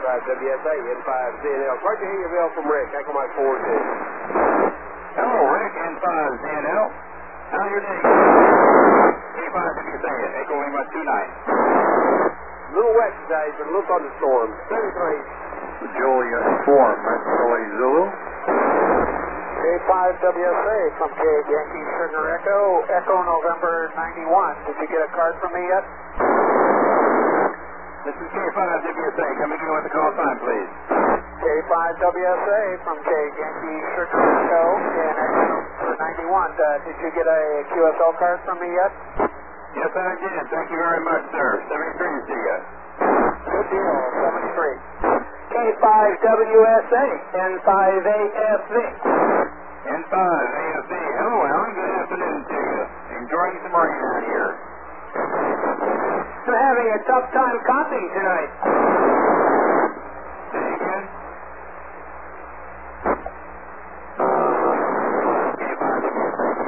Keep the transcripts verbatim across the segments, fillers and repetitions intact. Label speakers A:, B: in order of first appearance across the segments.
A: five W S A, N five Z N L. Great to hear your bell from Rick. Echo Mike four two.
B: Hello, Rick, N five Z N L. How's your day? K five W S A, Echo Lima two nine.
A: A little wet today, but a little thunderstorm. seventy-three.
C: Julia four, Metro Zulu.
D: K five W S A from K Yankee Sugar Echo, Echo November ninety-one. Did you get a card from me yet?
B: This is K five W S A. Coming in with the call sign, please.
D: K five W S A from K Yankee Sugar Echo and Echo November ninety-one. Uh, did you get a Q S L card from me yet?
B: Yes, I did. Thank you very much, sir. seventy-three to see you.
D: Good deal, seventy-three. K five W S A, N five A F V.
B: N five A F V. Hello, Alan. Good afternoon to you. Enjoying some rain out here.
D: I'm having a tough time copying tonight.
B: Say again. K five W S A.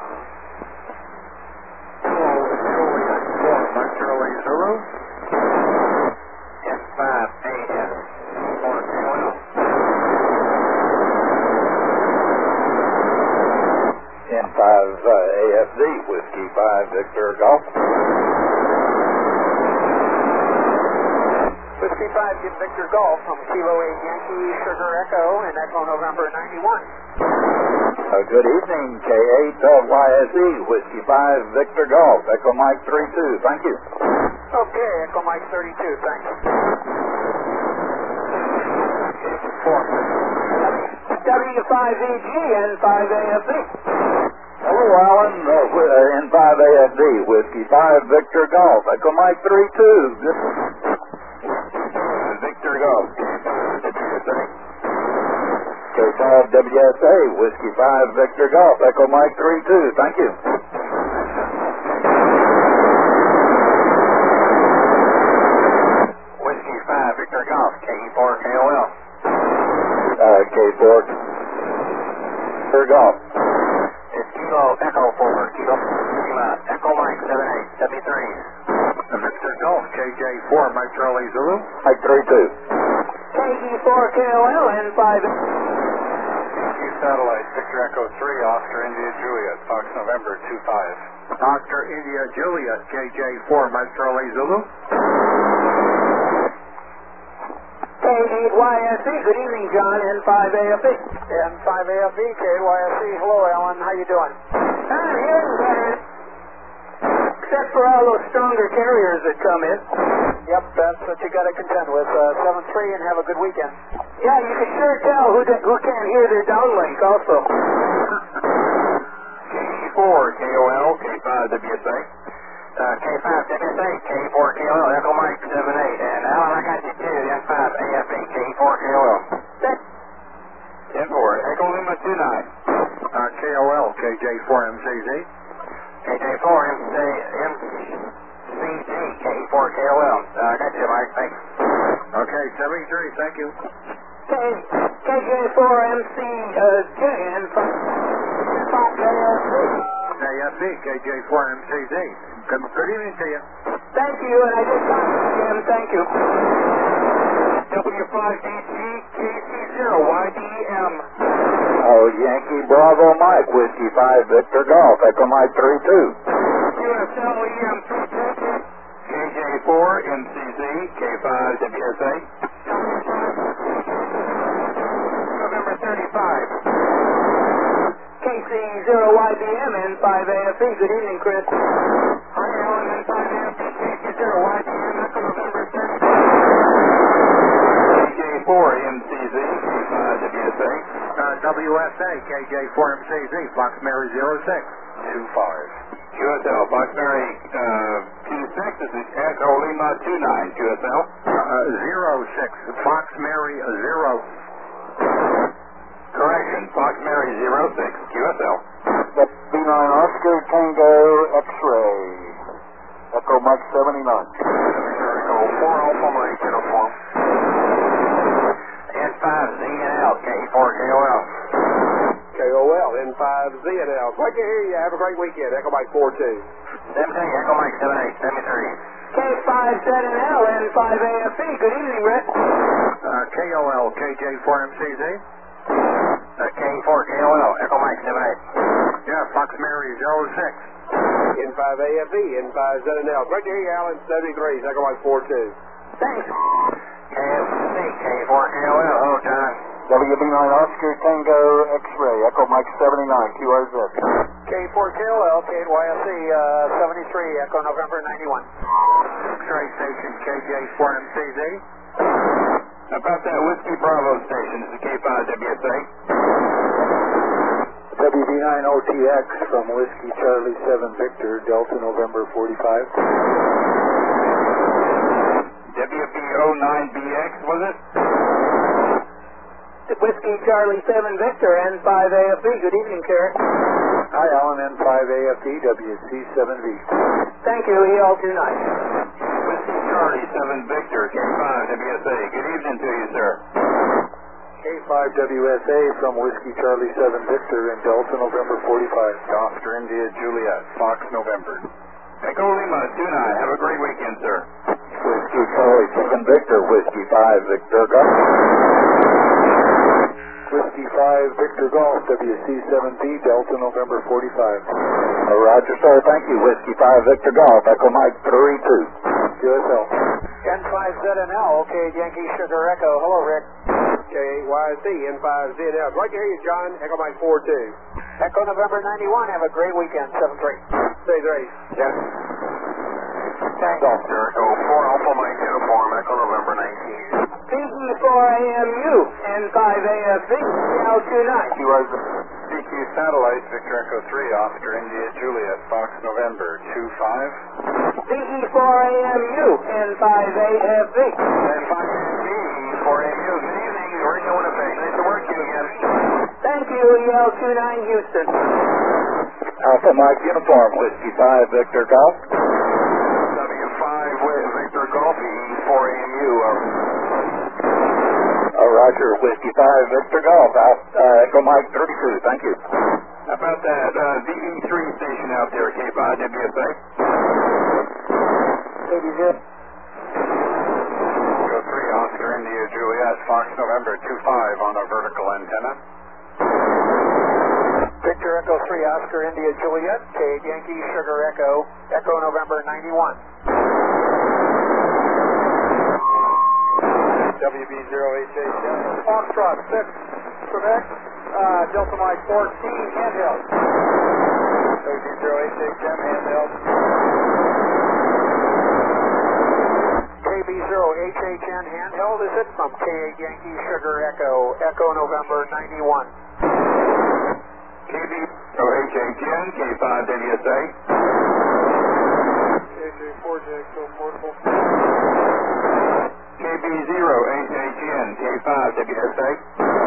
C: Hello, Julia four, Metro Zulu.
B: N five A F four K O L.
C: N five uh, A F D, Whiskey five, Victor Golf.
D: Whiskey five, get Victor Golf from Kilo eight Yankee Sugar Echo and Echo November ninety-one.
C: Uh, good evening, K eight uh, Y S E, Whiskey five, Victor Golf, Echo Mike three two, thank you.
D: Okay, Echo Mike thirty-two, thanks. W five E G N five A F D.
C: Hello, Alan, uh, uh, N five A F D, Whiskey five, Victor Golf, Echo Mike three two.
B: Victor Golf.
C: K five W S A, Whiskey five, Victor Golf, Echo Mike three two, thank you.
B: Whiskey five, Victor Golf, K four K O L.
C: Uh, K four, Victor Golf.
B: It's Kilo Echo four, Kilo Lima, Echo Mike seven eight, W three.
C: Victor Golf, K J four, Mike Charlie Zulu. Mike three two.
D: K E four K O L N five.
C: Yankee Satellite, Victor Echo three, Oscar India Juliet, Fox November two five. Oscar India Juliet, K J four, Mike Charlie Zulu.
D: K eight Y S E, good evening, John, N five A F E. N five A F E, K eight Y S E, hello, Alan, how you doing? I'm hearing better. Except for all those stronger carriers that come in. Yep, that's what you got to contend with. Uh, seven three and have a good weekend. Yeah, you can sure tell who, who can't hear their downlink also.
B: K four K O L, K five W S A. Uh, K five W S A, K four K O L, Echo Mike seven eight. And Alan, I got you too, N five A F E, K four K O L. N four, Echo Lima two nine.
C: Uh, K O L, K J four M C Z.
B: K J four M C Z, K four K O L. Uh, I got you, Mike, thanks.
C: Okay, seventy-three, thank you.
D: K, KJ four M C J and from K F C.
C: K F C, K J four M C Z. Good, good evening to you.
D: Thank you, and I just got you again, thank you.
B: W five D G, K C zero Y D M.
C: Oh, Yankee Bravo Mike, Whiskey five, Victor Golf, Echo Mike three two.
B: U S L E M three two. K J four M C Z, K five W S A. November thirty-five.
D: K C zero Y B M N five A F E, good evening, Chris.
B: Hi, Alan, N five A F E, K C zero Y B M, Echo November thirty-five. K J four M C Z, K five W S A.
C: Uh, W S A, K J four M C Z, Fox Mary zero six two five.
B: Q S L, Fox Mary uh, two six, this is Echo Lima two nine, Q S L.
C: Uh, zero six, Fox Mary zero.
B: Correction, Fox Mary zero six, Q S L.
C: B nine Oscar Tango X-Ray. Echo Mike seventy-nine.
B: Echo four Alpha Mike uniform. N five Z N L, K four K O L.
A: K O L, N five Z N L. Great to hear you. Have a great weekend. Echo Mike four two.
B: seventeen, Echo Mike seven eight, seventy-three.
D: K five Z N L N five A F E, good evening, Rick.
C: Uh, K O L, K J four M C Z.
B: Uh, K four K O L, Echo Mike seven eight.
C: Yeah, Fox Mary zero six.
A: N five A F E, N five Z N L. Great to hear you, Alan. seventy-three, Echo Mike four two.
D: Thanks.
B: K F C, K four K O L, hello John.
E: W B nine Oscar Tango X-ray, Echo Mike seventy-nine, Q R Z.
D: K four K O L, K eight Y S E, uh, seventy-three, Echo November ninety-one.
C: X-ray station K J four M C Z.
B: About that Whiskey Bravo station, this is K five W S A.
E: W B nine O T X from Whiskey Charlie seven Victor, Delta November forty-five.
B: W B zero nine B X, was it?
D: Whiskey Charlie seven Victor, N five A F E. Good evening, Kerry.
E: Hi, Alan, N five A F E, W C seven V.
D: Thank you, E L two nine.
B: Whiskey Charlie seven Victor, K five W S A. Good evening to you, sir.
E: K five W S A from Whiskey Charlie seven Victor in Delta November forty-five.
C: Oscar India Juliet, Fox November.
B: Echo Lima two nine, have a great weekend, sir.
E: Whiskey Charlie seven Victor, Whiskey five Victor Golf. Whiskey five Victor Golf, W C seven V, Delta November forty-five. Uh, Roger, sir, thank you. Whiskey five Victor Golf, Echo Mike three two. Q S L.
D: N five Z N L, OK, Yankee Sugar Echo. Hello, Rick.
A: K eight Y S E, N five Z N L. Great to hear you, John. Echo Mike four two.
D: Echo November ninety-one, have a great weekend, seven three.
A: seventy-three.
B: Yes.
D: Thanks.
B: Oscar Echo four Alpha Mike Uniform, Echo November nineteen.
D: P E four A M U, N five A F E, L two nine.
E: Q R Z.
C: C Q Satellite, Victor Echo three, Oscar India Juliet, Fox November two five.
D: P E four A M U, N five A F E.
B: And five G four A M U. Good evening, Radio Winnipeg. Nice to work you again.
D: Thank you, E L two nine Houston.
E: Alpha Mike Uniform, Whiskey five Victor Golf.
B: W five with Victor Golf, E four A M U.
E: Uh, Roger, Whiskey five Victor Golf, uh, Echo Mike thirty-two, thank you.
B: How about that uh, V E three station out there, K five W S A?
C: Echo three, Oscar India Juliet, Fox November two five on a vertical antenna.
D: Victor Echo three, Oscar India Juliet, K Yankee Sugar Echo, Echo November ninety-one.
C: W B zero H H M, Foxtrot six, Quebec, uh, Delta Mike fourteen, handheld. W B zero H H M, handheld.
D: K B zero H H N handheld, is it? From K eight Yankee Sugar Echo, Echo November ninety-one.
B: K B zero H H N, K five W S A.
C: K J four J X O portable.
B: K B zero H H N, K five W S A.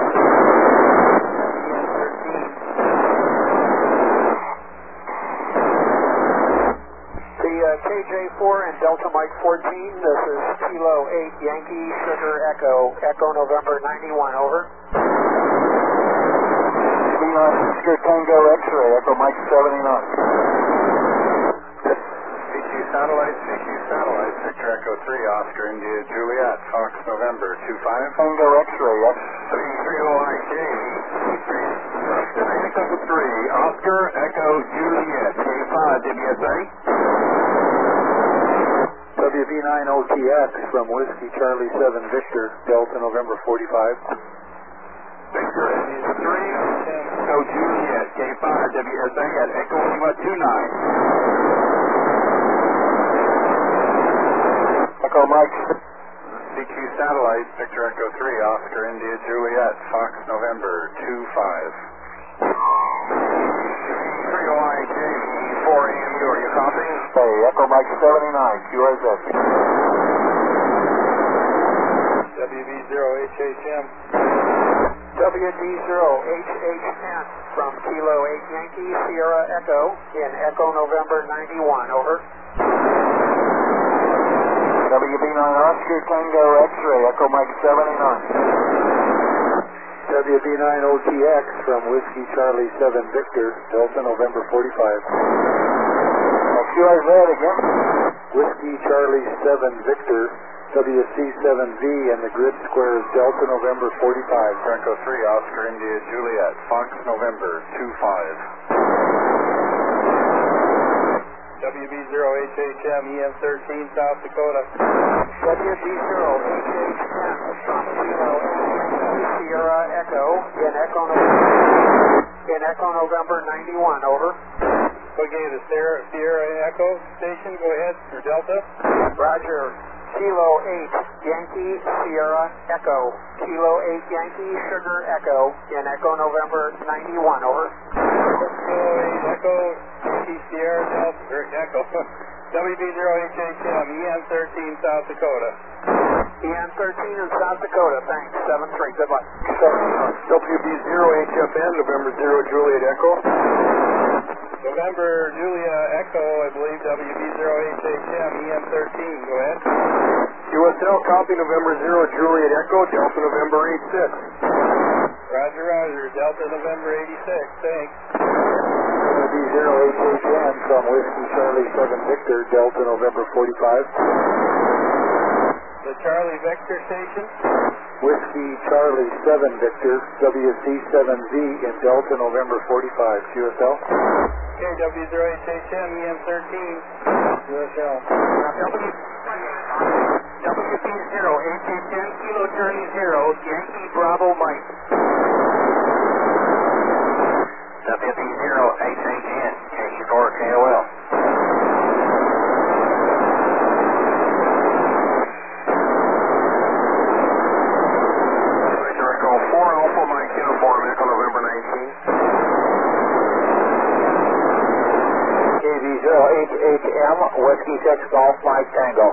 D: The uh, K J four and Delta Mike fourteen, this is Kilo eight Yankee Sugar Echo, Echo November ninety-one, over.
E: Oscar Tango X-ray, Echo Mike seventy-nine.
C: C Q Satellite, C Q Satellite, Victor Echo three, Oscar India Juliet, Fox November two five.
E: Tango X-ray, X.
B: three three O I K. Echo three, Oscar Echo Juliet, K five W S A.
E: W B nine O T X from Whiskey Charlie seven Victor, Delta November forty-five.
B: Victor three, Echo Juliet, K five W S A at Echo Lima two nine.
E: Echo Mike.
C: C Q Satellite, Victor Echo three, Oscar India Juliet, Fox November two five.
B: three O I K, four A M U, are you copying?
E: Hey, Echo Mike seventy-nine, Q R Z.
C: W B zero H H M.
D: W D zero H H N from Kilo eight Yankee Sierra Echo in Echo November ninety-one, over.
E: W B nine Oscar Tango X-ray, Echo Mike seventy-nine. W B nine O T X from Whiskey Charlie seven Victor, Delta November forty-five. Uh, Q R Z again. Whiskey Charlie seven Victor, W C seven V, and the grid square is Delta November forty-five.
C: Echo three, Oscar India Juliet, Fox November two five.
B: W B zero H H M E M thirteen, South Dakota.
D: W B zero H H M from Kilo Sierra Echo in Echo November, in Echo November ninety-one, over.
B: Okay, the Sierra, Sierra Echo station, go ahead, for Delta.
D: Roger. Kilo eight Yankee Sierra Echo. Kilo eight Yankee Sugar Echo in Echo November ninety-one, over.
B: Kilo eight Echo Yankee Sierra Delta, or Echo. W B zero H H M E M thirteen, South Dakota.
D: E M thirteen in South Dakota, thanks. seven three, good luck.
A: W B zero H F N, November zero Juliet Echo.
B: November Julia Echo, I believe, W B zero H H M E M thirteen, go ahead.
A: U S L, copy November zero Juliet Echo, Delta November eighty-six.
B: Roger, roger, Delta November eighty-six, thanks.
E: W B zero H H N from Whiskey Charlie seven Victor, Delta November forty-five.
B: The Charlie Vector station.
E: Whiskey Charlie seven Victor, W C seven V in Delta November forty-five, U S L.
B: Okay, W zero H H M E M thirteen, U S L.
D: W W B zero H H M Kilo Charlie zero Yankee Bravo Mike.
B: W B zero H H N K four K O L.
A: four Alpha Mike Uniform, Echo November nineteen.
D: K V zero H H M Whiskey six Golf Mike Tango.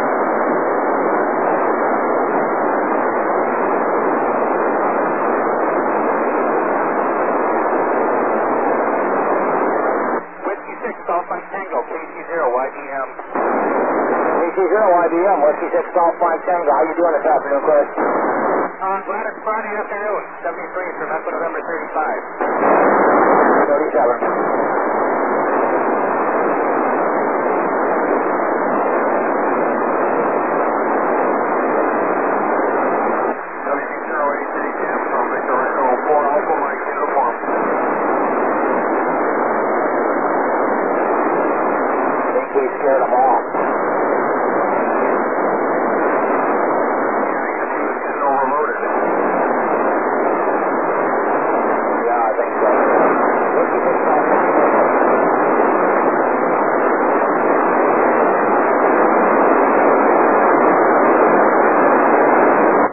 D: Whiskey six Golf Mike Tango, K C zero Y D M. K C zero Y D M, Whiskey six Golf Mike Tango. How you doing this afternoon, Chris?
B: Uh, glad it's Friday afternoon. seventy-three from Echo November thirty-five.
D: thirty-seven.